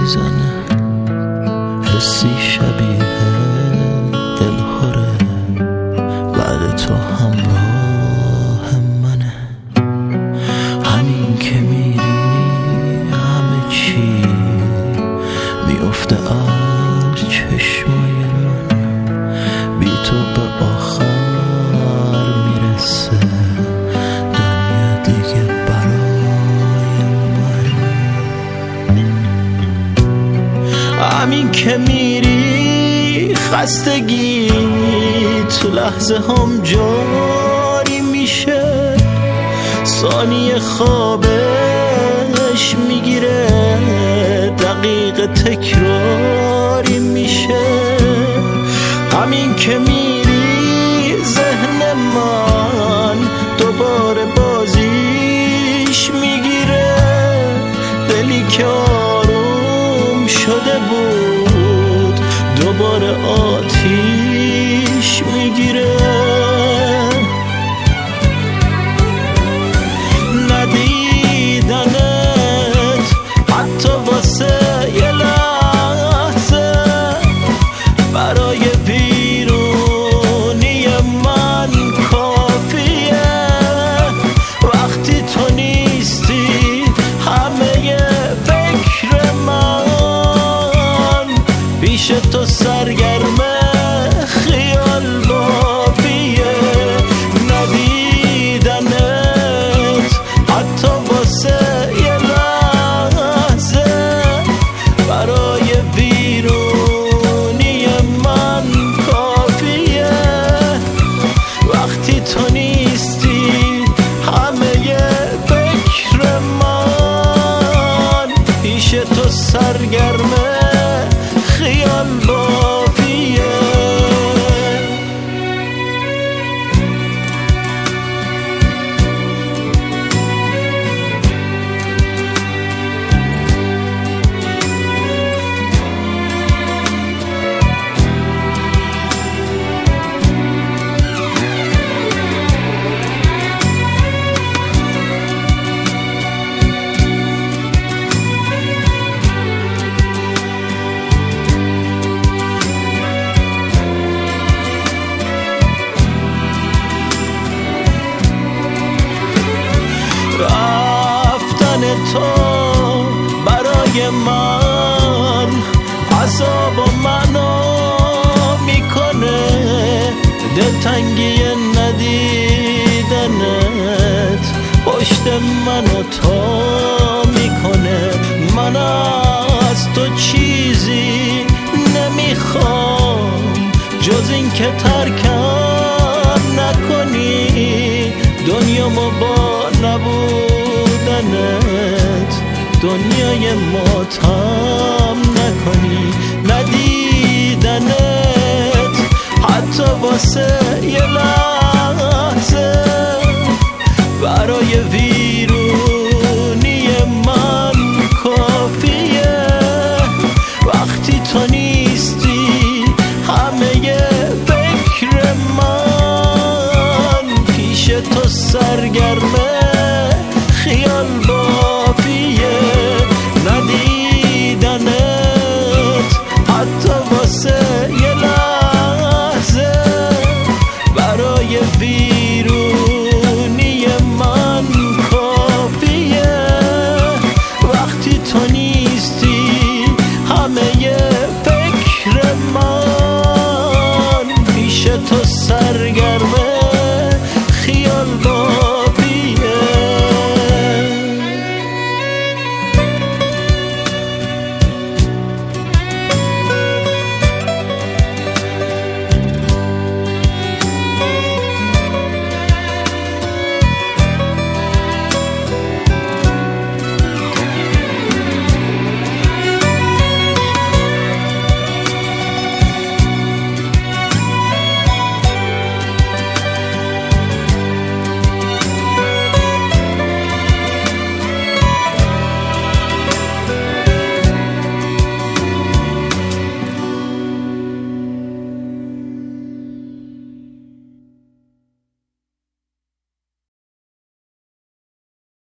میزنه، حسی شبیه دلهوره، بعد تو همراه منه. همین که میری همه چی میفته از چشمای من، بی تو به آخر میرسه دنیا دیگه برای من. همین که میری خستگی تو لحظه هم جاری میشه، ثانیه خوابش میگیره، دقیقه تکراری میشه. همین که میری ذهن من دوباره بازیش میگیره، دلی که آروم شده بود دوباره آتیش میگیره. ندیدنت حتی واسه یه لحظه برای ویرونی من کافیه. وقتی تو نیستی همه فکر من پیش تو سرگرمه، خیال بافیه. ندیدنت حتی واسه یه لحظه برای ویرونی من کافیه. وقتی تو نیستی همه فکر من پیش تو سرگرمه، خیال بافیه. رفتن تو برای من عذاب منو میکنه، دلتنگی ندیدنت پشت منو تا میکنه. من از تو چیزی نمیخوام جز این که ترکم نکنی، دنیامو با نبودنت دنیای ماتم نکنی. ندیدنت حتی واسه یه لحظه برای ویرونی من کافیه. وقتی تو